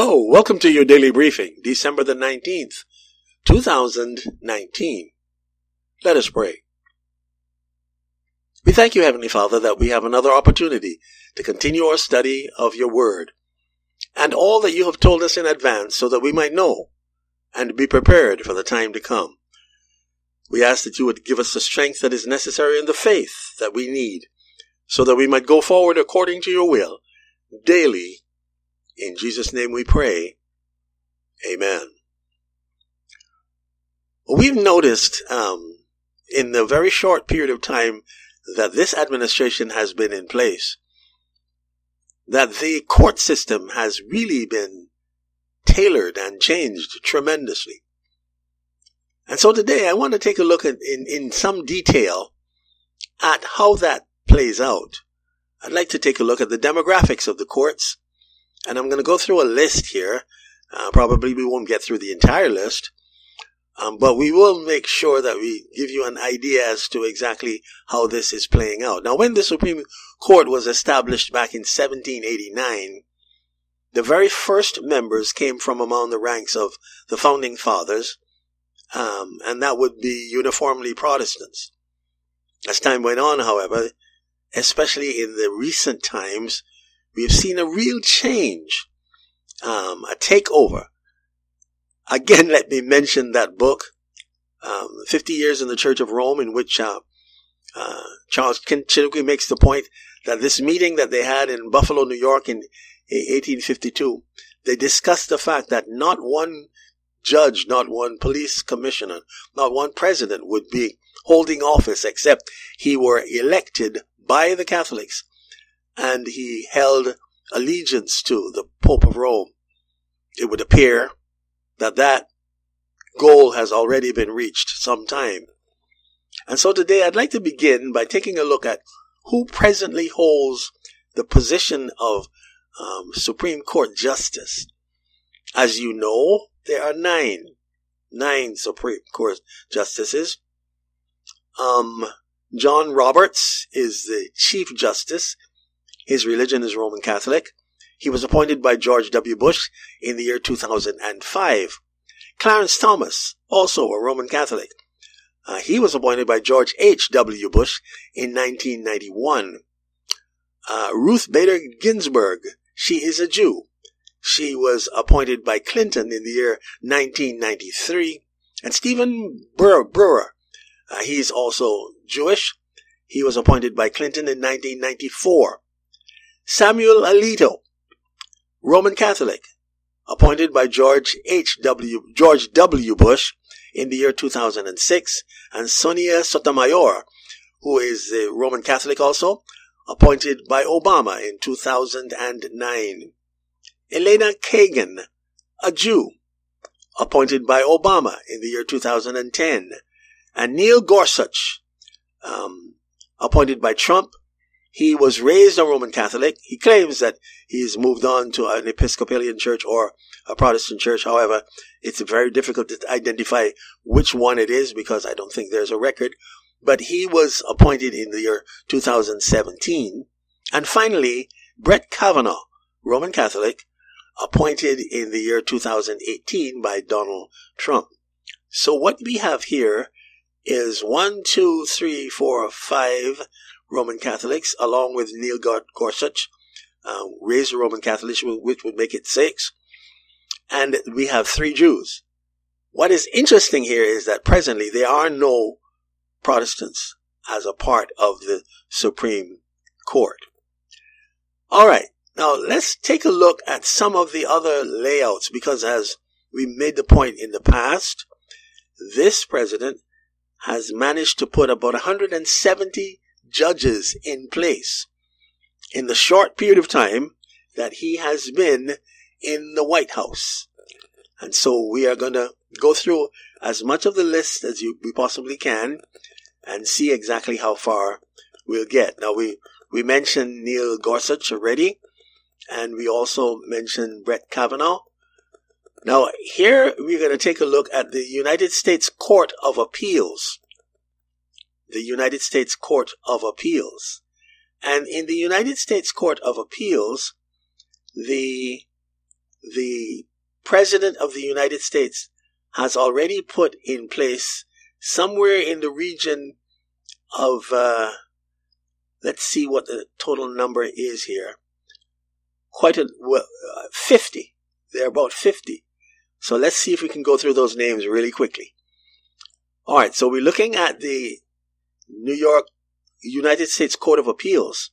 Hello, welcome to your daily briefing, December the 19th, 2019. Let us pray. We thank you, Heavenly Father, that we have another opportunity to continue our study of your word and all that you have told us in advance so that we might know and be prepared for the time to come. We ask that you would give us the strength that is necessary and the faith that we need so that we might go forward according to your will daily. In Jesus' name we pray. Amen. We've noticed in the very short period of time that this administration has been in place that the court system has really been tailored and changed tremendously. And so today I want to take a look at, in some detail at how that plays out. I'd like to take a look at the demographics of the courts. And I'm going to go through a list here. Probably we won't get through the entire list. But we will make sure that we give you an idea as to exactly how this is playing out. Now, when the Supreme Court was established back in 1789, the very first members came from among the ranks of the Founding Fathers. And that would be uniformly Protestants. As time went on, however, especially in the recent times, we have seen a real change, a takeover. Again, let me mention that book, 50 Years in the Church of Rome, in which Charles Chidwick makes the point that this meeting that they had in Buffalo, New York in 1852, they discussed the fact that not one judge, not one police commissioner, not one president would be holding office except he were elected by the Catholics. And he held allegiance to the Pope of Rome. It would appear that that goal has already been reached some time. And so today I'd like to begin by taking a look at who presently holds the position of Supreme Court Justice. As you know, there are nine Supreme Court Justices. John Roberts is the Chief Justice. His religion is Roman Catholic. He was appointed by George W. Bush in the year 2005. Clarence Thomas, also a Roman Catholic. He was appointed by George H. W. Bush in 1991. Ruth Bader Ginsburg, she is a Jew. She was appointed by Clinton in the year 1993. And Stephen Brewer, he's also Jewish. He was appointed by Clinton in 1994. Samuel Alito, Roman Catholic, appointed by George W. Bush in the year 2006, and Sonia Sotomayor, who is a Roman Catholic also, appointed by Obama in 2009. Elena Kagan, a Jew, appointed by Obama in the year 2010, and Neil Gorsuch, appointed by Trump. He was raised a Roman Catholic. He claims that he's moved on to an Episcopalian church or a Protestant church. However, it's very difficult to identify which one it is because I don't think there's a record. But he was appointed in the year 2017. And finally, Brett Kavanaugh, Roman Catholic, appointed in the year 2018 by Donald Trump. So what we have here is 1, 2, 3, 4, 5 Roman Catholics, along with Neil Gorsuch, raised Roman Catholics, which would make it 6. And we have 3 Jews. What is interesting here is that presently there are no Protestants as a part of the Supreme Court. All right. Now let's take a look at some of the other layouts, because as we made the point in the past, this president has managed to put about 170 judges in place in the short period of time that he has been in the White House. And so we are going to go through as much of the list as we possibly can and see exactly how far we'll get. Now we mentioned Neil Gorsuch already, and we also mentioned Brett Kavanaugh. Now here we're going to take a look at the United States Court of Appeals. The United States Court of Appeals. And in the United States Court of Appeals, the the President of the United States has already put in place somewhere in the region of, let's see what the total number is here. 50. There are about 50. So let's see if we can go through those names really quickly. All right, so we're looking at the United States Court of Appeals.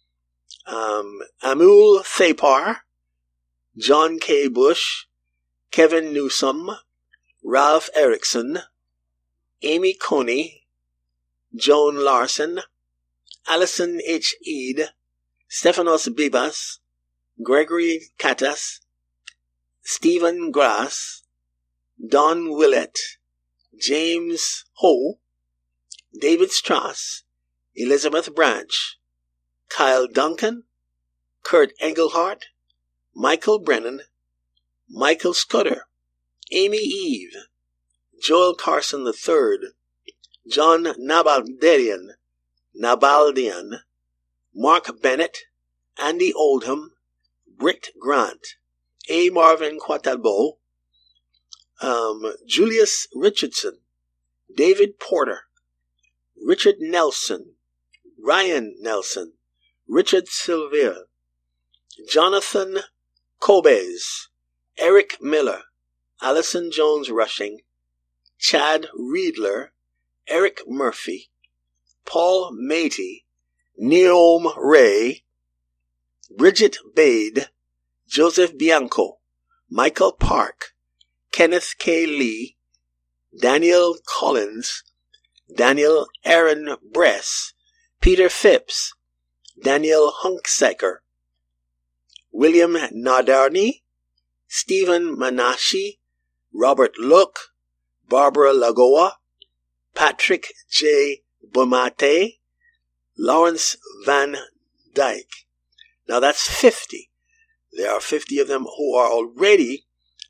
Amul Thapar, John K. Bush, Kevin Newsom, Ralph Erickson, Amy Coney, Joan Larson, Allison H. Eade, Stephanos Bibas, Gregory Katas, Stephen Grass, Don Willett, James Ho, David Strass, Elizabeth Branch, Kyle Duncan, Kurt Engelhardt, Michael Brennan, Michael Scudder, Amy Eve, Joel Carson III, John Nalbandian, Mark Bennett, Andy Oldham, Britt Grant, A. Marvin Quatalbo, Julius Richardson, David Porter, Richard Nelson, Ryan Nelson, Richard Sylvia, Jonathan Cobes, Eric Miller, Allison Jones Rushing, Chad Riedler, Eric Murphy, Paul Matey, Neom Ray, Bridget Bade, Joseph Bianco, Michael Park, Kenneth K. Lee, Daniel Collins, Daniel Aaron Bress, Peter Phipps, Daniel Hunksecker, William Nadarni, Stephen Manashi, Robert Look, Barbara Lagoa, Patrick J. Bomate, Lawrence Van Dyke. Now that's 50. There are 50 of them who are already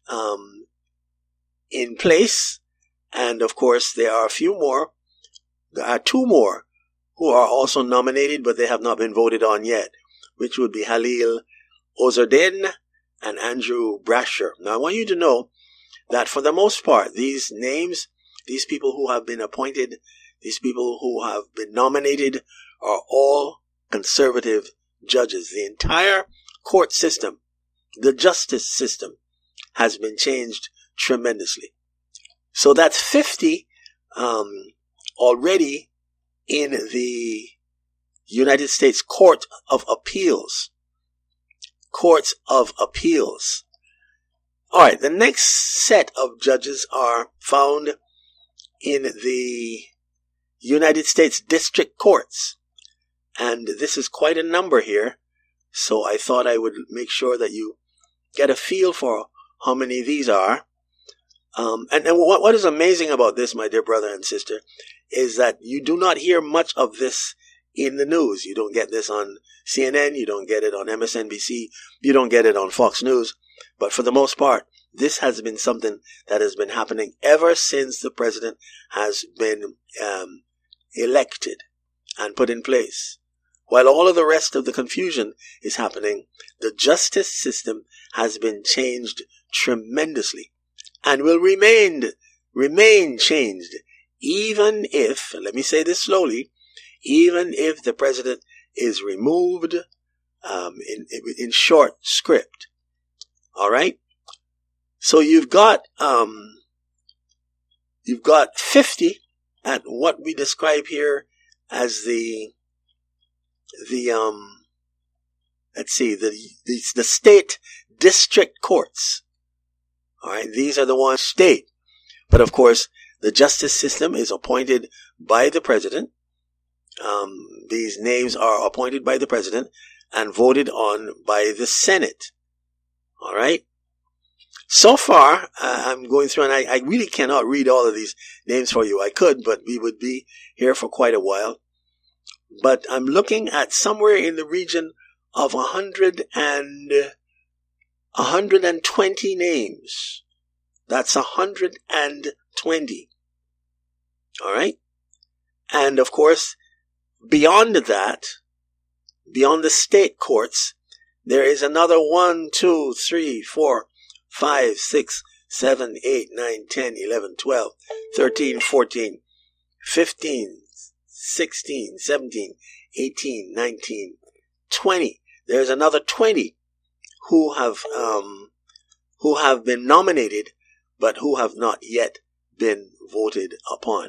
in place. And of course, there are a few more. There are two more who are also nominated, but they have not been voted on yet, which would be Halil Ozardin and Andrew Brasher. Now, I want you to know that for the most part, these names, these people who have been appointed, these people who have been nominated are all conservative judges. The entire court system, the justice system, has been changed tremendously. So that's 50 already in the United States Court of Appeals. Courts of Appeals. All right, the next set of judges are found in the United States District Courts. And this is quite a number here. So I thought I would make sure that you get a feel for how many these are. And what is amazing about this, my dear brother and sister, is that you do not hear much of this in the news. You don't get this on CNN. You don't get it on MSNBC. You don't get it on Fox News. But for the most part, this has been something that has been happening ever since the president has been elected and put in place. While all of the rest of the confusion is happening, the justice system has been changed tremendously and will remain changed, even if, let me say this slowly, even if the president is removed in short script. All right? So you've got 50 at what we describe here as the state district courts. All right, these are the ones state. But of course, the justice system is appointed by the president. These names are appointed by the president and voted on by the Senate. All right. So far, I'm going through, and I really cannot read all of these names for you. I could, but we would be here for quite a while. But I'm looking at somewhere in the region of 120 names. That's 120. All right. And of course, beyond that, beyond the state courts, there is another 1, 2, 3, 4, 5, 6, 7, 8, 9, 10, 11, 12, 13, 14, 15, 16, 17, 18, 19, 20. There's another 20 who have been nominated, but who have not yet been voted upon.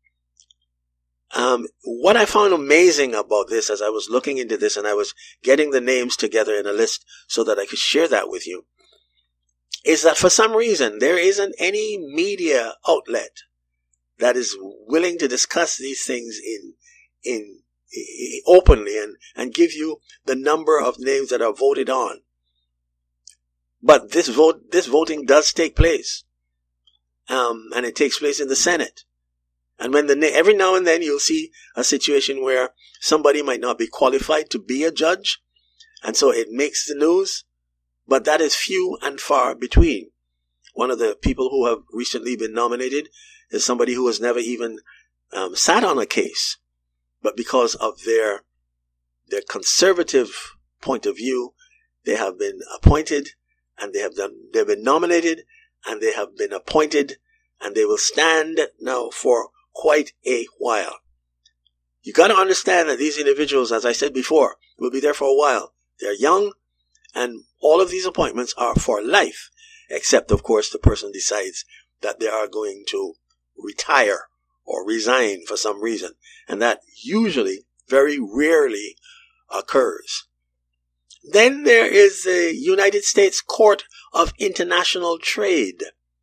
What I found amazing about this, as I was looking into this and I was getting the names together in a list so that I could share that with you, is that for some reason there isn't any media outlet that is willing to discuss these things in openly and give you the number of names that are voted on. But this voting does take place, and it takes place in the Senate. And when every now and then you'll see a situation where somebody might not be qualified to be a judge, and so it makes the news, but that is few and far between. One of the people who have recently been nominated is somebody who has never even sat on a case, but because of their conservative point of view, they have been appointed, and they've been nominated, and they have been appointed, and they will stand now for quite a while. You got to understand that these individuals, as I said before, will be there for a while. They're young, and all of these appointments are for life, except, of course, the person decides that they are going to retire or resign for some reason, and that usually, very rarely, occurs. Then there is the United States Court of International Trade.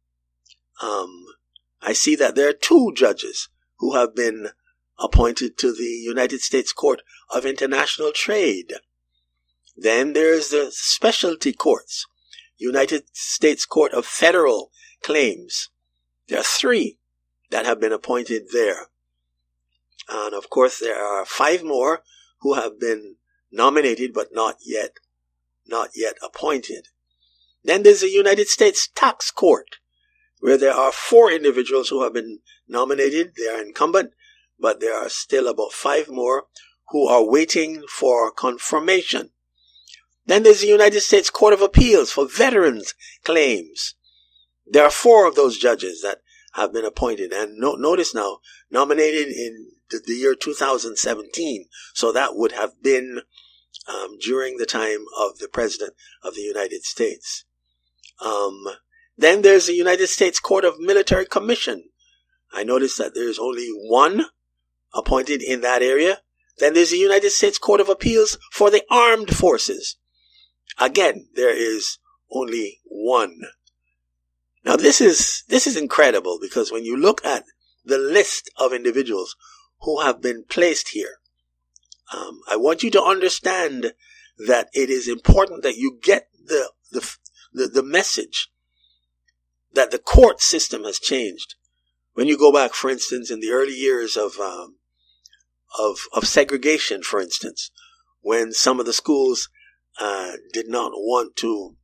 I see that there are 2 judges who have been appointed to the United States Court of International Trade. Then there's the specialty courts, United States Court of Federal Claims. There are 3 that have been appointed there. And of course there are 5 more who have been nominated but not yet appointed. Then there's the United States Tax Court, where there are 4 individuals who have been nominated. They are incumbent, but there are still about 5 more who are waiting for confirmation. Then there's the United States Court of Appeals for Veterans Claims. There are 4 of those judges that have been appointed, and notice now, nominated in the year 2017, so that would have been during the time of the President of the United States. Then there's the United States Court of Military Commission. I noticed that there's only 1 appointed in that area. Then there's the United States Court of Appeals for the Armed Forces. Again, there is only 1. Now this is incredible, because when you look at the list of individuals who have been placed here, I want you to understand that it is important that you get the message that the court system has changed. When you go back, for instance, in the early years of segregation, for instance, when some of the schools did not want to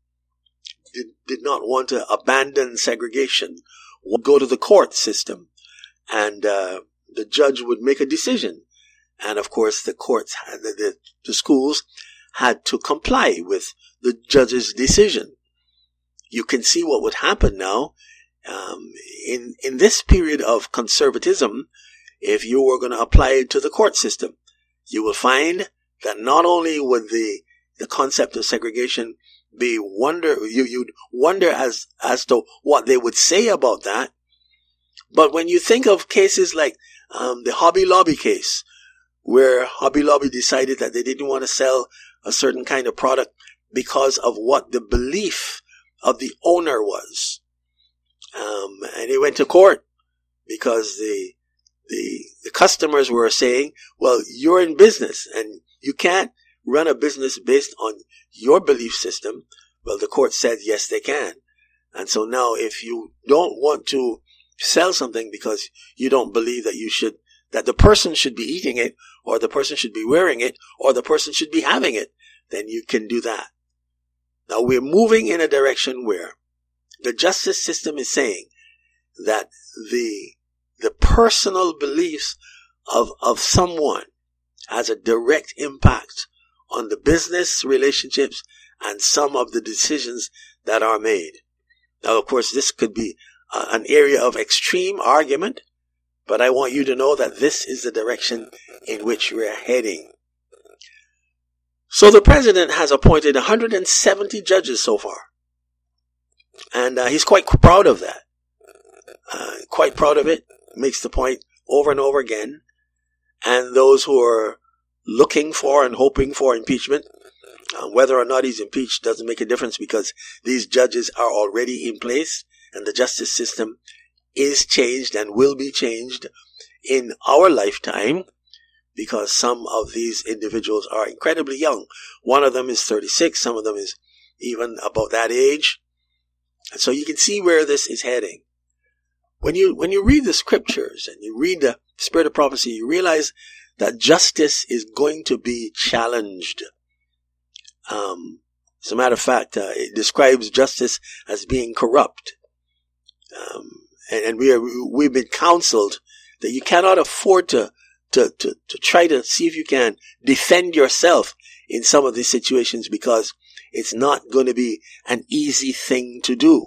abandon segregation, would go to the court system, and the judge would make a decision, and of course the courts, the schools had to comply with the judge's decision. You can see what would happen now in this period of conservatism. If you were going to apply it to the court system, you will find that not only would the concept of segregation be you'd wonder as to what they would say about that, but when you think of cases like the Hobby Lobby case, where Hobby Lobby decided that they didn't want to sell a certain kind of product because of what the belief of the owner was, and he went to court because the customers were saying, well, you're in business and you can't run a business based on your belief system. Well, the court said yes, they can. And so now if you don't want to sell something because you don't believe that the person should be eating it, or the person should be wearing it, or the person should be having it, then you can do that. Now we're moving in a direction where the justice system is saying that the personal beliefs of someone has a direct impact on the business relationships and some of the decisions that are made. Now, of course, this could be an area of extreme argument, but I want you to know that this is the direction in which we're heading. So the president has appointed 170 judges so far. And he's quite proud of that. Quite proud of it. Makes the point over and over again. And those who are looking for and hoping for impeachment, whether or not he's impeached doesn't make a difference, because these judges are already in place and the justice system is changed and will be changed in our lifetime, because some of these individuals are incredibly young. One of them is 36. Some of them is even about that age. And so you can see where this is heading. When you read the scriptures and you read the spirit of prophecy, you realize that justice is going to be challenged. As a matter of fact, it describes justice as being corrupt. And we've been counseled that you cannot afford to try to see if you can defend yourself in some of these situations, because it's not going to be an easy thing to do.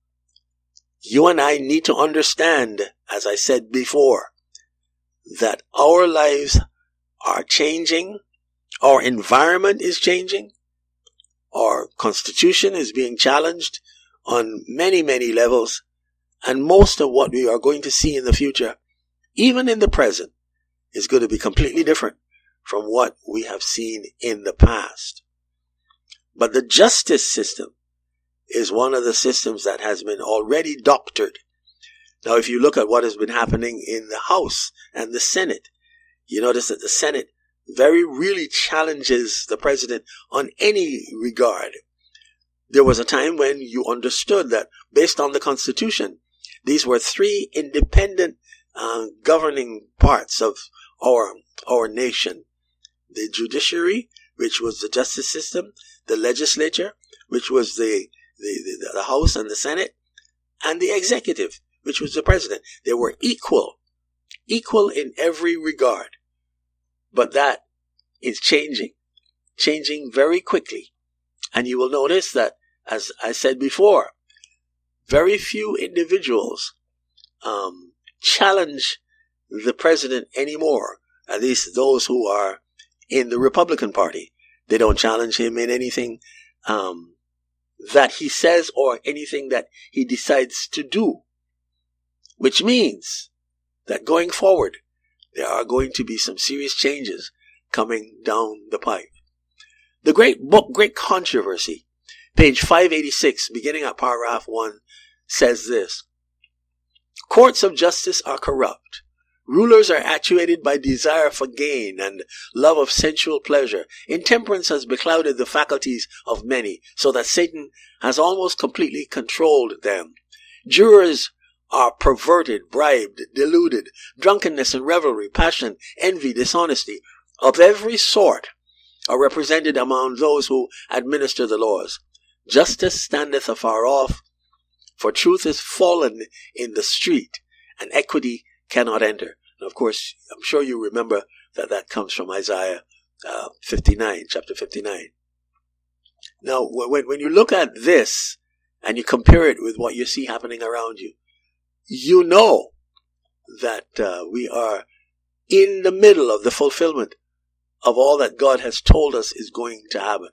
You and I need to understand, as I said before, that our lives are changing, our environment is changing, our constitution is being challenged on many, many levels, and most of what we are going to see in the future, even in the present, is going to be completely different from what we have seen in the past. But the justice system is one of the systems that has been already doctored. Now, if you look at what has been happening in the House and the Senate, you notice that the Senate very really challenges the president on any regard. There was a time when you understood that based on the Constitution, these were three independent governing parts of our nation. The judiciary, which was the justice system, the legislature, which was the House and the Senate, and the executive, which was the president. They were equal in every regard. But that is changing very quickly. And you will notice that, as I said before, very few individuals challenge the president anymore. At least those who are in the Republican Party. They don't challenge him in anything that he says or anything that he decides to do. Which means that going forward, there are going to be some serious changes coming down the pipe. The great book, Great Controversy, page 586, beginning at paragraph 1, says this: Courts of justice are corrupt. Rulers are actuated by desire for gain and love of sensual pleasure. Intemperance has beclouded the faculties of many, so that Satan has almost completely controlled them. Jurors are perverted, bribed, deluded. Drunkenness and revelry, passion, envy, dishonesty of every sort are represented among those who administer the laws. Justice standeth afar off, for truth is fallen in the street, and equity cannot enter. And of course, I'm sure you remember that comes from Isaiah 59, chapter 59. Now, when you look at this and you compare it with what you see happening around you, you know that we are in the middle of the fulfillment of all that God has told us is going to happen.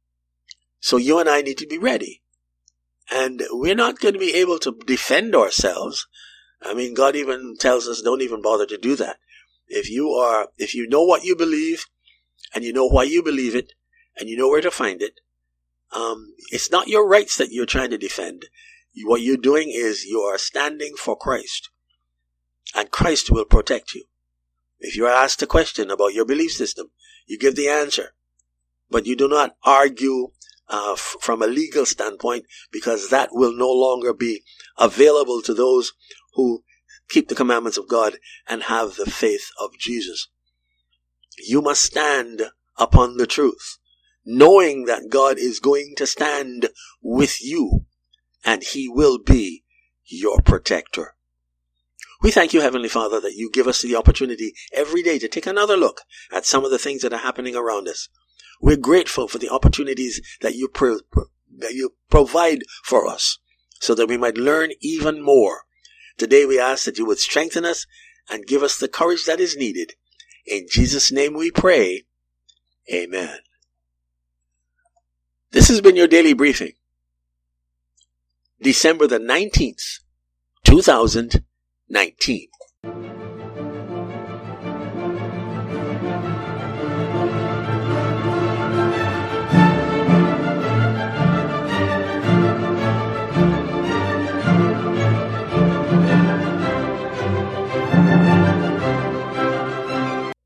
So you and I need to be ready. And we're not going to be able to defend ourselves. I mean, God even tells us don't even bother to do that. If you know what you believe, and you know why you believe it, and you know where to find it, it's not your rights that you're trying to defend. What you're doing is you are standing for Christ, and Christ will protect you. If you are asked a question about your belief system, you give the answer, but you do not argue from a legal standpoint, because that will no longer be available to those who keep the commandments of God and have the faith of Jesus. You must stand upon the truth, knowing that God is going to stand with you, and He will be your protector. We thank you, Heavenly Father, that you give us the opportunity every day to take another look at some of the things that are happening around us. We're grateful for the opportunities that you provide for us so that we might learn even more. Today we ask that you would strengthen us and give us the courage that is needed. In Jesus' name we pray. Amen. This has been your daily briefing. December the 19th, 2019.